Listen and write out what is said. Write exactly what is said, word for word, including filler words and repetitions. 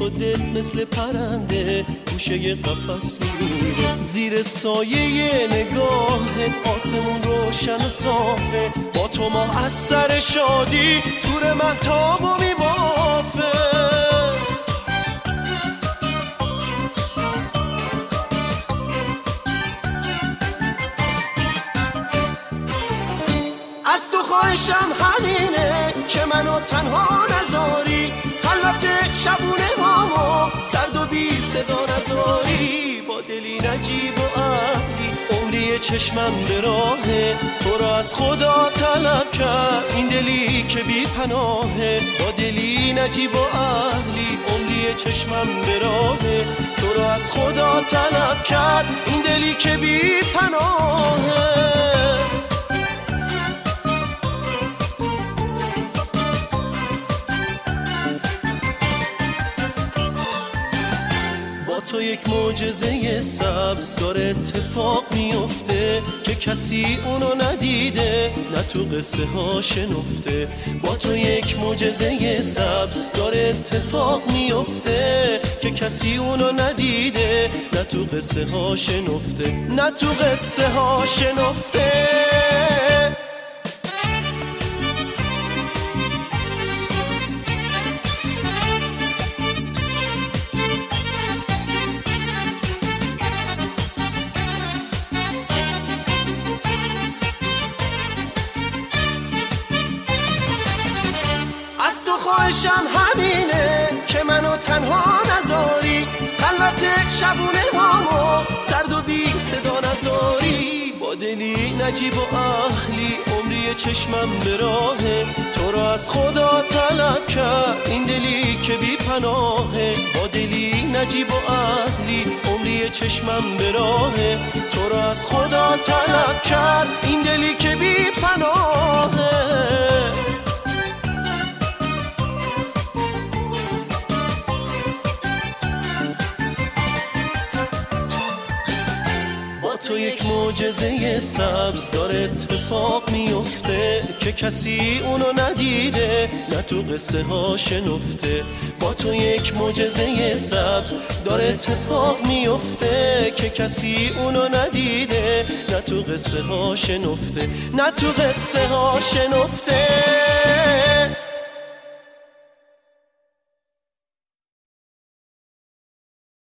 تو دل مثل پرنده گوشه قفس میره، زیر سایه نگاهت آسمون روشن و صافه، با تو ماه از سر شادی تور مهتابو میبافه. از تو خواهشم همینه که منو تنها نذاری، خلوت شبونه هامو سرد و بی صدا نذاری، با دلی نجیب و عقلی عمری چشمم به راهه، تو را از خدا طلب کرد این دلی که بی پناهه، با دلی نجیب و عقلی عمری چشمم به راهه، تو را از خدا طلب کرد این دلی که بی پناهه. تو یک معجزه سبز داره اتفاق میفته که کسی اونو ندیده نه تو قصه ها شنفته، با تو یک معجزه سبز داره اتفاق میفته که کسی اونو ندیده نه تو قصه ها شنفته، نه تو قصه ها شنفته. از تو خواهشم همینه که منو تنها نذاری، خلوت شبونه هامو سرد و بی صدا نذاری، با دلی نجیب و اهلی عمری چشمم به راهه، تو را از خدا طلب کرد این دلی که بی پناهه، با دلی نجیب و اهلی عمری چشمم به راهه، تو را از خدا طلب کرد این دلی که بی پناهه. تو یک معجزه سبز داره اتفاق میفته که کسی اونو ندیده نه تو قصه ها شنفته، با تو یک معجزه سبز داره اتفاق میفته که کسی اونو ندیده نه تو قصه ها شنفته، نه تو قصه ها شنفته.